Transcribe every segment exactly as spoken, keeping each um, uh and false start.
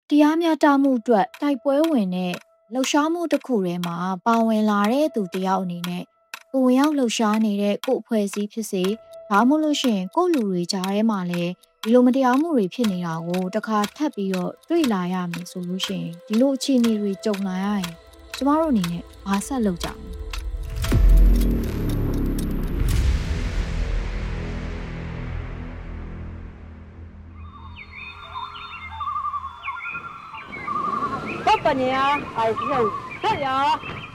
တရားမျှတမှုအတွက်တိုက်ပွဲဝင်တဲ့လှုပ်ရှားမှုတစ်ခုထဲမှာပါဝင်လာတဲ့သူတစ်ယောက်အနေနဲ့ကိုဝင်ရောက်လှုပ်ရှားနေတဲ့ကို့အဖွဲ့အစည်းဖြစ်စေဒါမှမဟုတ်လို့ရှိရင်ကို့လူတွေကြားထဲမှာလည်းဒီလိုမတရားမှုတွေဖြစ်နေတာကိုတစ်ခါထပ်ပြီးတော့တွေ့လာရမယ်ဆိုလို့ရှိရင်ဒီလိုအခြေအနေတွေကြုံလာရရင်ကျမတို့အနေနဲ့ဘာဆက်လုပ်ကြမလဲ半年啊，还是这样。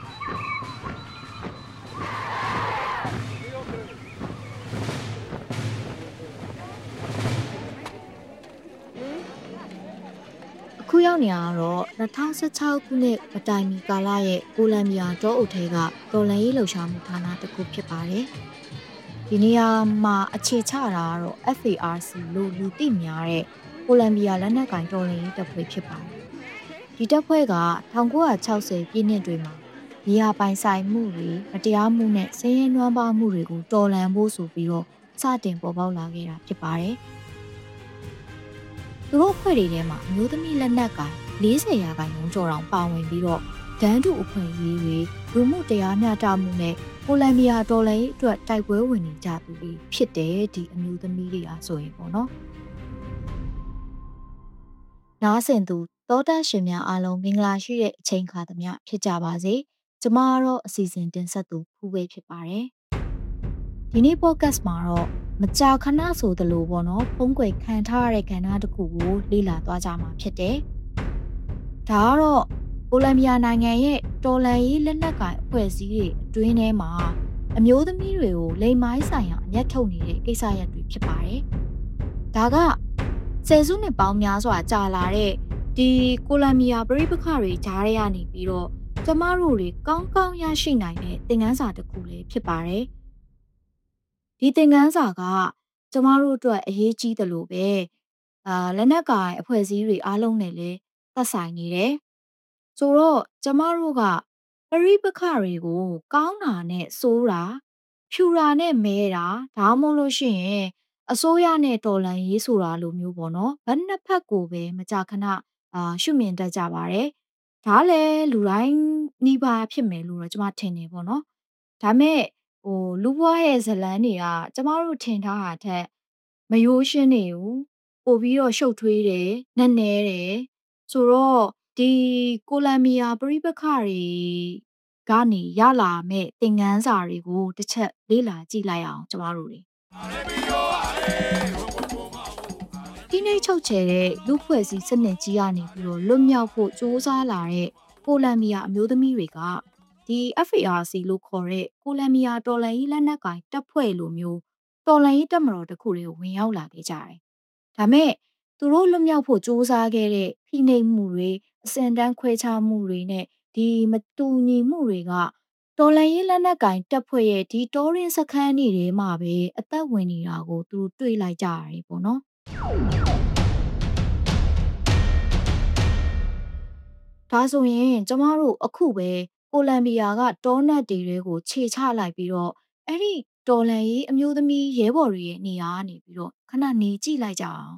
အခုရောက်နေရတော့၂၀၁၆ခုနှစ်မတိုင်မီကာလရဲ့ကိုလံဘီယာတောအုပ်ထဲကတော်လှန်ရေးလှုပ်ရှားမှုဌာနတစ်ခုဖြစ်ပါတယ်။ဒီနေရာမှာအခြေချတာကတော့ F A R C လို့လူသိများတဲ့ကိုလံဘီယာလက်နက်ကင်တော်လှန်ရေးတပ်ဖွဲ့ဖြစ်ပါတယ်။ဒီတပ်ဖွဲ့က၁၉၆၀ပြည့်နှစ်တွေမှာနေရာပိုင်ဆိုင်မှုတွေမတရားမှုနဲ့ဆင်းရဲနွမ်းပါးမှုတွေကိုတော်လှန်ဖို့ဆိုပြီးတော့စတင်ပေါ်ပေါက်လာခဲ့တာဖြစ်ပါတယ်။သူတို့အဖွဲ့တွေထဲမှာအမျိုးသမီးလက်နက်ကင်၄၀ရာခိုင်နှုန်းကျော်တောင်ပါဝင်ပြီးတော့ဒန်းတူအခွင့်အရေးတွေလူမှုတရားမျှတမှုနဲ့ကိုလံဘီယာတော်လှန်ရေးအတွက်တိုက်ပွဲဝင်နေကြသူတွေဖြစ်တယ်ဒီအမျိုးသမီးတွေအားဆိုရင်ပေါ့နော်။နားဆင်သူသောတာရှင်များအားလုံးမင်္ဂလာရှိတဲ့အချိန်ခါသမ ्या ဖြစ်ကြပါစေ။ကျမကတော့အစီအစဉ်တင်ဆက်သူဖူးဝေးဖြစ်ပါတယ်။ဒီနေ့ podcast မှာတော့မကြာခဏဆိုသလိုပေါ့နော်ဖုံးကွယ်ခံထားရတဲ့ကဏ္ဍတစ်ခုကိုလေ့လာသွားကြမှာဖြစ်တယ်။ဒါကတော့ကိုလံဘီယာနိုင်ငံရဲ့တော်လှန်ရေးလက်နက်ကင်အဖွဲ့အစည်းတွေအတွင်းထဲမှာအမျိုးသမီးတွေကိုလိမ်မိုင်းဆိုင်ရာအညက်ထုတ်နေတဲ့ကိစ္စရပ်တွေဖြစ်ပါတယ်။ဒါကဆယ်စုနှစ်ပေါင်းများစွာကြာလာတဲ့ဒီကိုလံဘီယာပြည်ပခတွေကြားထဲကနေပြီးတော့ကျမတို့တွေကောင်းကောင်းရရှိနိုင်တဲ့သင်ခန်းစာတစ်ခုလည်းဖြစ်ပါတယ်။ဒီသင်ခန်းစာကကျမတို့အတွက်အရေးကြီးတယ်လို့ပဲအာလက်နက်ကင်အဖွဲ့အစည်းတွေအားလုံးနဲ့လည်းသက်ဆိုင်နေတယ်။ဆိုတော့ကျမတို့ကပြည်ပခတွေကိုကောင်းတာနဲ့ဆိုးတာဖြူတာနဲ့မဲတာဒါမှမဟုတ်လို့ရှိရင်အစိုးရနဲ့တော်လှန်ရေးဆိုတာလိုမျိုးပေါ့နော်ဘယ်နှစ်ဖက်ကိုပဲမကြာခဏအာရှုမြင်တတ်ကြပါတယ်ဒါလည်းလူတိုင်းနှီးပါဖြစ်မယ်လို့တော့ကျွန်မထင်နေပေါ့နော်ဒါမဲ့ဟိုလူဘွားရဲ့ဇလန်းတွေကကျမတို့ထင်ထားတာထက်မယိုးရှင်းနေဘူးပို့ပြီးတော့ရှုပ်ထွေးတယ်နက်နဲတယ်ဆိုတော့ဒီကိုလံဘီယာပြည်ပခတွေကနေရလာမဲ့သင်ခန်းစာတွေကိုတစ်ချက်လေ့လာကြည့်လိုက်အောင်ကျမတို့တွေဒီနေ့ချုပ်ချယ်တဲ့လူဖွဲ့စည်းစနစ်ကြီးကနေပြီးတော့လွတ်မြောက်ဖို့စူးစမ်းလာတဲ့ကိုလံဘီယာအမျိုးသမီးတွေကဒီ F A R C လို့ခေါ်တဲ့ကိုလံဘီယာတော်လှန်ရေးလက်နက်ကင်တပ်ဖွဲ့လိုမျိုးတော်လှန်ရေးတပ်မတော်တစ်ခုတွေကိုဝင်ရောက်လာခဲ့ကြတယ်။ဒါမဲ့သူတို့လွတ်မြောက်ဖို့စူးစမ်းခဲ့တဲ့ဖိနှိပ်မှုတွေအစင်တန်းခွဲခြားမှုတွေနဲ့ဒီမတူညီမှုတွေကတော်လှန်ရေးလက်နက်ကင်တပ်ဖွဲ့ရဲ့ဒီတောရင်းစခန်းတွေထဲမှာပဲအသက်ဝင်နေတာကိုသူတို့တွေ့လိုက်ကြရတယ်ပေါ့နော်။ဒါဆိုရင်ကျမတို့အခုပဲကိုလံဘီယာကတောနက်တွေတွေကိုခြေချလိုက်ပြီးတော့အဲ့ဒီတော်လန်ရေးအမျိုးသမီးရဲဘော်တွေရဲ့နေရာကနေပြီးတော့ခဏနေကြည့်လိုက်ကြအောင်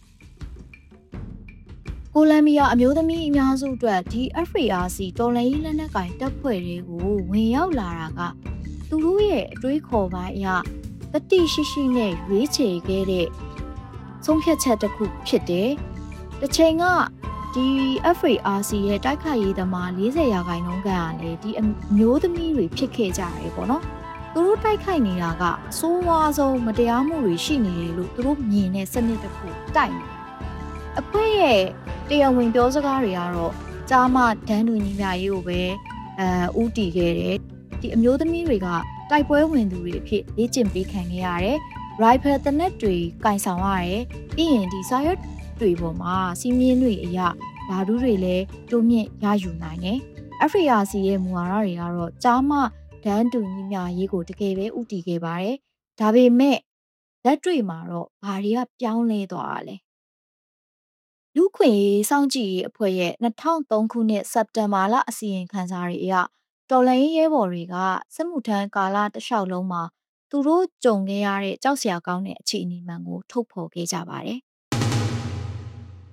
ကိုလံဘီယာအမျိုးသမီးအများစုအတွက်ဒီ F A R C တော်လန်ရေးလက်နက်ကင်တပ်ဖွဲ့တွေကိုဝင်ရောက်လာတာကသူတို့ရဲ့အတွေးခေါ်ပိုင်းအရတတိရှိရှိနဲ့ရွေးချယ်ခဲ့တဲ့ဆုံးဖြတ်ချက်တစ်ခုဖြစ်တယ်။တစ်ချိန်ကဒီ F A R C ရဲ့တိုက်ခိုက်ရေးသမား၄၀ရာခိုင်နှုန်းခန့်ကလည်းဒီအမျိုးသမီးတွေဖြစ်ခဲ့ကြတယ်ပေါ့နော်။သူတို့တိုက်ခိုက်နေတာကအဆိုးဝါးဆုံးမတရားမှုတွေရှိနေတယ်လို့သူတို့မြင်တဲ့စနစ်တစ်ခုတိုက်နေ။အဖွဲ့ရဲ့တရားဝင်ပြောစကားတွေကတော့ကြားမဒန်းတူညီမျှရေးကိုပဲအဲဥတီခဲ့တယ်။ဒီအမျိုးသမီးတွေကတိုက်ပွဲဝင်သူတွေအဖြစ်လေ့ကျင့်ပေးခံခဲ့ရတယ်။ rifle တနက်တွေကင်ဆောင်ရတယ်။ပြီးရင်ဒီစာရွက်တွေပေါ်မှာစီးမြင်းတွေအရာဓာတုတွေလည်းတိုးမြင့်ရယူနိုင်တယ်။ F A R C ရဲ့မူဝါဒတွေကတော့ကြားမဒန်းတူညီမျှရေးကိုတကယ်ပဲဥတီခဲ့ပါတယ်။ဒါပေမဲ့လက်တွေ့မှာတော့ဘာတွေကပြောင်းလဲသွားတာလဲ။လူခွေစောင့်ကြည့်ရေးအဖွဲ့ရဲ့၂၀၀၃ခုနှစ်စက်တင်ဘာလအစီရင်ခံစာတွေအရတော်လှန်ရေးရဲဘော်တွေကစစ်မှုထမ်းကာလတစ်လျှောက်လုံးမှာသူတို့ကြုံခဲ့ရတဲ့ကြောက်စရာကောင်းတဲ့အခြေအနေမှန်ကိုထုတ်ဖော်ခဲ့ကြပါတယ်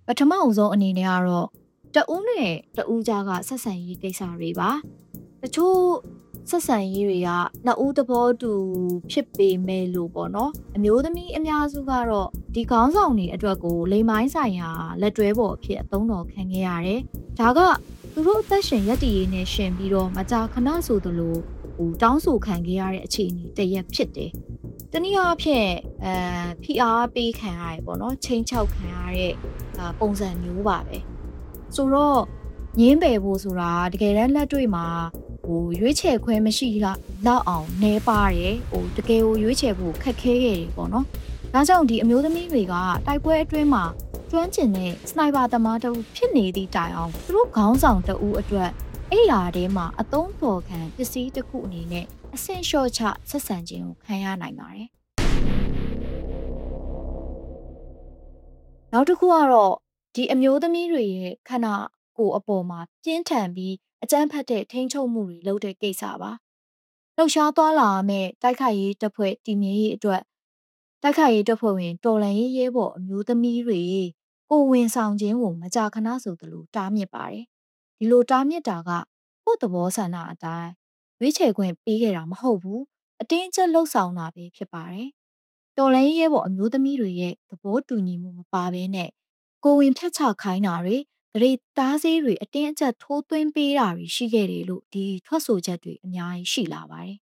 ပထမအဆုံးအနေနဲ့ကတော့တဦးနဲ့တဦးကြားကဆက်ဆံရေးကိစ္စတွေပါတချို့ဆက်ဆံရေးတွေကနှစ်ဦးသဘောတူဖြစ်ပေမဲ့လို့ပေါ့နော်အမျိုးသမီးအများစုကတော့ဒီခေါင်းဆောင်တွေအတွက်ကိုလိမ်မိုင်းဆိုင်ရာလက်တွဲပေါ်အဖြစ်အသုံးတော်ခံခဲ့ရတယ်ဒါကသူတို့အသက်ရှင်ရက်တည်ရေးနဲ့ရှင်ပြီးတော့မကြာခဏဆိုသလိုဟိုတောင်းဆိုခံခဲ့ရတဲ့အခြေအနေတရက်ဖြစ်တယ်တနည်းအားဖြင့်အဲဖိအားပေးခံရတယ်ပေါ့နော်ချိန်ချောက်ခံရတဲ့ပုံစံမျိုးပါပဲဆိုတော့ငင်းပယ်ဖို့ဆိုတာတကယ်တမ်းလက်တွေ့မှာဟိုရွေးချယ်ခွဲမရှိလောက်အောင်နှဲပါတယ်ဟိုတကယ်ကိုရွေးချယ်ဖို့ခက်ခဲခဲ့တယ်ပေါ့နော်ဒါကြောင့်ဒီအမျိုးသမီးတွေကတိုက်ပွဲအတွင်းမှာကျွမ်းကျင်တဲ့စနိုက်ပါသမားတူဖြစ်နေသည့်တိုင်အောင်သူတို့ခေါင်းဆောင်တအူးအတွက်အဲ့ရာထဲမှာအသုံးတော်ခံပစ္စည်းတစ်ခုအနေနဲ့အဆင့်လျှော့ချဆက်ဆံခြင်းကိုခံရနိုင်ပါတယ်နောက်တစ်ခုကတော့ဒီအမျိုးသမီးတွေရဲ့ခန္ဓာကိုယ်အပေါ်မှာပြင်းထန်ပြီးအကြမ်းဖက်တဲ့ထိန်းချုပ်မှုတွေလုပ်တဲ့ကိစ္စပါလှုပ်ရှားသွားလာမဲ့တိုက်ခိုက်ရေးတပ်ဖွဲ့တည်မြဲရေးအတွက်တိုက်ခိုက်ရေးတပ်ဖွဲ့ဝင်တော်လှန်ရေးရဲဘော်အမျိုးသမီးတွေကိုဝင်ဆောင်ခြင်းကိုမကြာခဏဆိုသလိုတားမြစ်ပါတယ်ဒီလိုတားမြစ်တာကကိုယ့်သဘောဆန္ဒအတိုင်းရွေးချယ်ခွင့်ပေးခဲ့တာမဟုတ်ဘူးအတင်းအကျပ်လှုပ်ဆောင်တာပဲဖြစ်ပါတယ်တော်လှန်ရေးရဲဘော်အမျိုးသမီးတွေရဲ့သဘောတူညီမှုမပါဘဲနဲ့ကိုဝင်ဖြတ်ချခိုင်းတာတွေဂရိတားဆေးတွေအတင်းအကျပ်ထိုးသွင်းပေးတာတွေရှိခဲ့တယ်လို့ဒီထွက်ဆိုချက်တွေအများကြီးရှိလာပါတယ်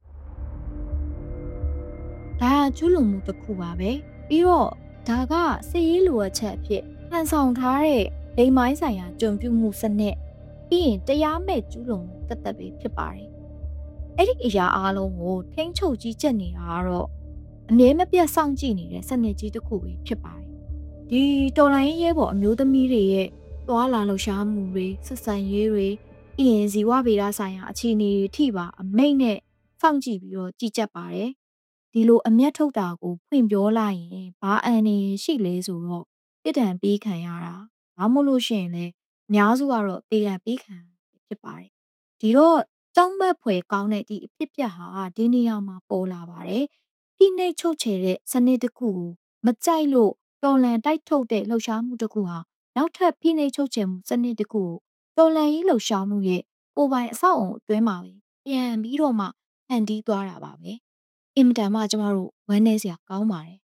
ဒါကကျူးလွန်မှုတစ်ခုပါပဲပြီးတော့ဒါကစစ်ရေးလိုအပ်ချက်အဖြစ်ဟန်ဆောင်ထားတဲ့လိမ်မိုင်းဆိုင်ရာကြုံပြုမှုစနစ်ပြီးရင်တရားမဲ့ကျူးလွန်မှုတသက်ပဲဖြစ်ပါတယ်အဲ့ဒီအရာအားလုံးကိုထိန်းချုပ်ကြီးကြပ်နေတာကတော့အမြဲမပြတ်စောင့်ကြည့်နေတဲ့စနစ်ကြီးတစ်ခုပဲဖြစ်ပါတယ်ဒီတော်လိုင်းရဲဘော်အမျိုးသမီးတွေရဲ့သွားလာလှုပ်ရှားမှုတွေဆက်ဆံရေးတွေအရင်ဇီဝဗေဒဆိုင်ရာအခြေအနေတွေထိပါအမိတ်နဲ့စောင့်ကြည့်ပြီးတော့ကြည်ကြပ်ပါတယ်ဒီလိုအမျက်ထုတ်တာကိုဖွင့်ပြောလိုက်ရင်ဘာအန်နေရှိလဲဆိုတော့တစ်တံပေးခံရတာဘာမို့လို့ရှိရင်လဲအများစုကတော့တေးတံပေးခံဖြစ်ပါတယ်ဒီတော့တောင်းမဲ့ဖွယ်ကောင်းတဲ့ဒီအဖြစ်ပြက်ဟာဒီနေရာမှာပေါ်လာပါတယ်ဖိနှိပ်ချုပ်ချယ်တဲ့စနစ်တစ်ခုကိုမကြိုက်လို့တော်လန်တိုက်ထုတ်တဲ့လှုပ်ရှားမှုတစ်ခုဟာနောက်ထပ်ဖိနှိပ်ချုပ်ချယ်မှုစနစ်တစ်ခုကိုတော်လန်ရေးလှုပ်ရှားမှုရဲ့ကိုယ်ပိုင်အဆောက်အုံအတွင်းမှာပဲပြန်ပြီးတော့မှဖန်တီးသွားတာပါပဲအင်မတန်မှကျမတို့ဝမ်းနည်းစရာကောင်းပါတယ်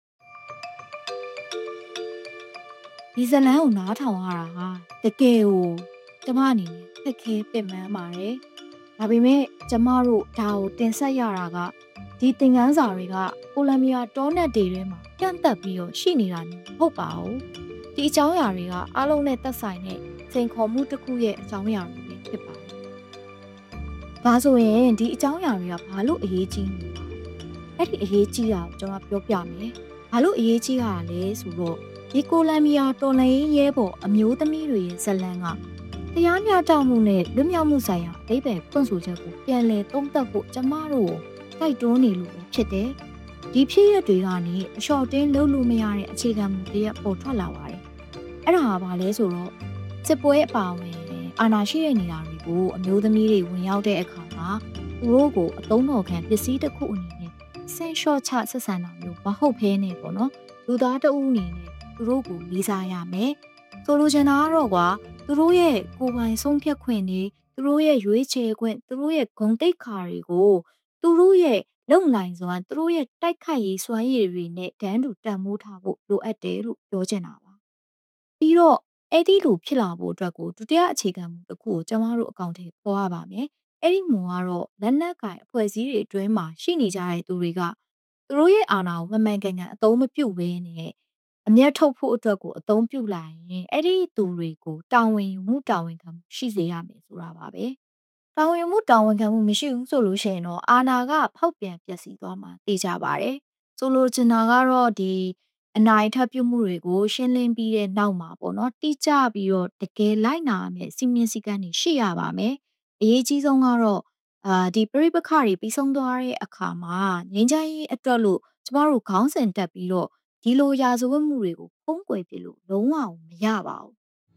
ဒီဇလန်ကိုနားထောင်ရတာဟာတကယ်ကိုကျမအနေနဲ့ခက်ခဲပင်ပန်းပါတယ်ဒါပေမဲ့ကျမတို့ဒါကိုတင်ဆက်ရတာကဒီသင်ခန်းစာတွေကကိုလံဘီယာတောနက်တွေထဲမှာပြန့်သက်ပြီးတော့ရှိနေတာမျိုးမဟုတ်ပါဘူးဒီအကြောင်းအရာတွေကအားလုံးနဲ့သက်ဆိုင်တဲ့စိန်ခေါ်မှုတစ်ခုရဲ့အကြောင်းအရာတွေဖြစ်ပါတယ်။ဒါဆိုရင်ဒီအကြောင်းအရာတွေကဘာလို့အရေးကြီးလဲ။အဲ့ဒီအရေးကြီးတာကိုကျွန်တော်ပြောပြမယ်။ဘာလို့အရေးကြီးတာလဲဆိုတော့ဒီကိုလံဘီယာတော်လှန်ရေးရဲဘော်အမျိုးသမီးတွေရဲ့ဇလံကတရားမျှတမှုနဲ့လွတ်မြောက်မှုဆိုင်ရာအဓိပ္ပာယ်ဖွင့်ဆိုချက်ကိုပြန်လည်သုံးသပ်ဖို့ကျမတို့တိုက်တွန်းနေလို့ဖြစ်တယ်။ဒီဖြစ်ရပ်တွေကနေအလျှော့တင်းလုပ်လို့မရတဲ့အခြေခံမူတွေပေါ်ထွက်လာပါတယ်။အဲ့ဒါဟာဘာလဲဆိုတော့စစ်ပွဲအပါအဝင်အာဏာရှိတဲ့နေရာတွေကိုအမျိုးသမီးတွေဝင်ရောက်တဲ့အခါမှာသူတို့ကိုအသုံးတော်ခံပစ္စည်းတစ်ခုအနေနဲ့ဆင်လျှော့ချဆက်ဆံတာမျိုးမဟုတ်ဘဲနဲ့ပေါ့နော်။လူသားတဦးအနေနဲ့သူတို့ကိုလေးစားရမယ်။ဆိုလိုချင်တာကတော့ကွာသူတို့ရဲ့ကိုယ်ပိုင်ဆုံးဖြတ်ခွင့်တွေသူတို့ရဲ့ရွေးချယ်ခွင့်သူတို့ရဲ့ဂုဏ်သိက္ခာတွေကိုသူတို့ရဲ့လုံနိုင်စွာသူတို့ရဲ့တိုက်ခိုက်ရေးစွမ်းရည်တွေနဲ့တန်းတူတန်ဖိုးထားဖို့လိုအပ်တယ်လို့ပြောချင်တာပါပြီးတော့အဲ့ဒီလိုဖြစ်လာဖို့အတွက်ကိုဒုတိယအခြေခံမူတစ်ခုကိုကျွန်တော်တို့အကောင့်ထဲပေါ်ရပါမယ်အဲ့ဒီမူကတော့လက်နက်ကင်အဖွဲ့အစည်းတွေအတွင်းမှာရှိနေကြတဲ့သူတွေကသူတို့ရဲ့အာဏာကိုမမှန်ကန်ကန်အသုံးမပြုဘဲနဲ့အမျက်ထုတ်ဖို့အတွက်ကိုအသုံးပြုလိုက်ရင်အဲ့ဒီသူတွေကိုတာဝန်ယူမှုတာဝန်ခံမှုရှိစေရမယ်ဆိုတာပါပဲတာဝန်ယူမှုတာဝန်ခံမှုမရှိဘူးဆိုလို့ရှိရင်တော့အာဏာကဖောက်ပြန်ပျက်စီးသွားမှာသိကြပါတယ်ဆိုလိုချင်တာကတော့ဒီအနိုင်ထပ်ပြုမှုတွေကိုရှင်းလင်းပြီးတဲ့နောက်မှာပေါ့နော်တိကျပြီးတော့တကယ်လိုက်နာရမယ့်စီမင်းစည်းကမ်းတွေရှိရပါမယ်အရေးကြီးဆုံးကတော့အာဒီပြိပခါတွေပြီးဆုံးသွားတဲ့အခါမှာငင်းချိုင်းအတွက်လို့ကျမတို့ခေါင်းစဉ်တက်ပြီးတော့ဒီလိုရာဇဝတ်မှုတွေကိုဖုံးကွယ်ပြလို့လုံးဝမရပါဘူး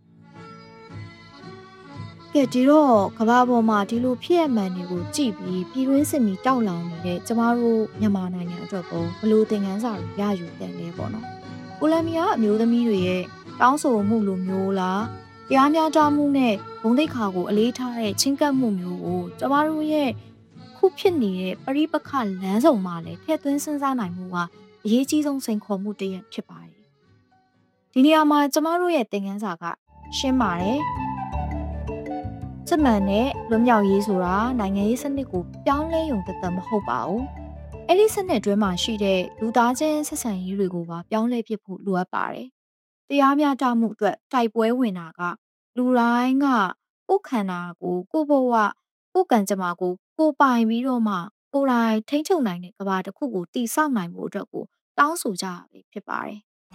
ကဲဒီတော့ကဘာပေါ်မှာဒီလိုဖြစ်ရမှန်တွေကိုကြည့်ပြီးပြည်တွင်းစစ်မီတောက်လောင်နေတဲ့ကျမတို့မြန်မာနိုင်ငံအတွက်ကိုဘလို့သင်ခန်းစာတွေရယူတယ်လဲပေါ့နော်ကိုလံဘီယာအမျိုးသမီးတွေရဲ့တောင်းဆိုမှုလိုမျိုးလားတရားမျှတမှုနဲ့ဘုံတိတ်ခါကိုအလေးထားတဲ့ချင်းကပ်မှုမျိုးကိုကျမတို့ရဲ့ခုဖြစ်နေတဲ့ပရိပခလမ်းဆောင်မှာလည်းထည့်သွင်းစဉ်းစားနိုင်မှုကအရေးကြီးဆုံးစိန်ခေါ်မှုတစ်ရပ်ဖြစ်ပါတယ်ဒီနေရာမှာကျမတို့ရဲ့သင်ခန်းစာကရှင်းပါတယ်စစ်မှန်တဲ့လွတ်မြောက်ရေးဆိုတာနိုင်ငံရေးစနစ်ကိုပြောင်းလဲရုံတသက်မဟုတ်ပါဘူးအဲ့ဒီစနစ်အတွင်းမှာရှိတဲ့လူသားချင်းဆက်ဆံရေးတွေကိုပါပြောင်းလဲပြဖို့လိုအပ်ပါတယ်တရားမျှတမှုအတွက်တိုက်ပွဲဝင်တာကလူတိုင်းကကိုယ်ခန္ဓာကိုကိုယ်ဘဝကိုယ်ကံကြမ္မာကိုကိုယ်ပိုင်ပြီးတော့မှကိုယ်တိုင်ထိန်းချုပ်နိုင်တဲ့ကဘာတစ်ခုကိုတည်ဆောက်နိုင်ဖို့အတွက်ကိုတောင်းဆိုကြရပဲဖြစ်ပါတယ်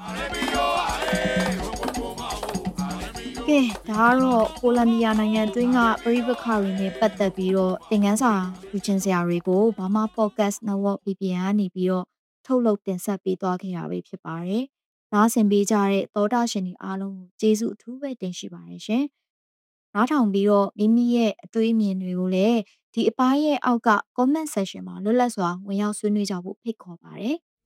ကဲဒါကတော့ကိုလံဘီယာနိုင်ငံအတွင်းကပရိပခတွေနဲ့ပတ်သက်ပြီးတော့သင်ခန်းစာယူချင်စရာတွေကိုဘာမှ podcast network ဗီပီအန် ကနေပြီးတော့ထုတ်လုပ်တင်ဆက်ပေးသွားခဲ့တာပဲဖြစ်ပါတယ်။နားဆင်ပေးကြတဲ့သောတာရှင်တွေအားလုံးကိုကျေးဇူးအထူးပဲတင်ရှိပါတယ်ရှင်။နားထောင်ပြီးတော့မိမိရဲ့အတွေးအမြင်တွေကိုလည်းဒီအပိုင်းရဲ့အောက်က comment section မှာလွတ်လပ်စွာဝင်ရောက်ဆွေးနွေးကြဖို့ဖိတ်ခေါ်ပါတယ်။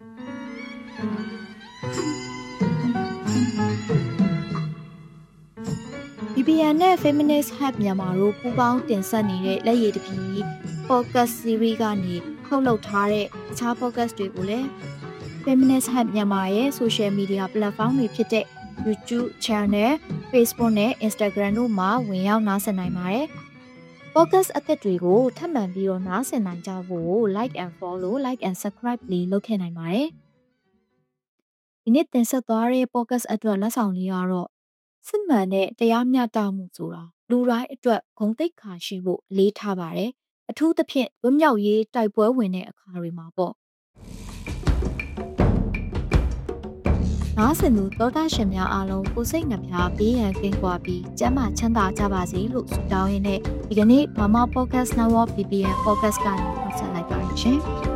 ဗီပီအန် နဲ့ Feminist Hub မြန်မာတို့ပူးပေါင်းတင်ဆက်နေတဲ့လက်ရည်တပီ podcast series ကနေထုတ်လုပ်ထားတဲ့အခြား podcast တွေကိုလည်း Feminist Hub မြန်မာရဲ့ social media platform တွေဖြစ်တဲ့ YouTube channel, Facebook နဲ့ Instagram တို့မှာဝင်ရောက်နားဆင်နိုင်ပါတယ်။ podcast အသစ်တွေကိုထပ်မံပြီးတော့နားဆင်နိုင်ကြဖို့ like and follow, like and subscribe လေးလုပ်ခဲ့နိုင်ပါတယ်။ဒီနေ့တင်ဆက်သွားတဲ့ podcast အတွက်လက်ဆောင်လေးကတော့စစ်မှန်တဲ့တရားမျှတမှုဆိုတာလူတိုင်းအတွက်ဂုဏ်သိက္ခာရှိဖို့အလေးထားပါတယ်အထူးသဖြင့်ဝမ်းမြောက်ရေးတိုက်ပွဲဝင်တဲ့အခါတွေမှာပေါ့နားဆင်သူသောတာရှင်များအားလုံးကိုယ်စိတ်နှပြဘေးရန်ကင်းကွာပြီးကျန်းမာချမ်းသာကြပါစေလို့ဆုတောင်းရင်းနဲ့ဒီကနေ့ Mama Podcast Network ဗီပီအန် Podcast ကနေဆက်လိုက်ပါရရှင်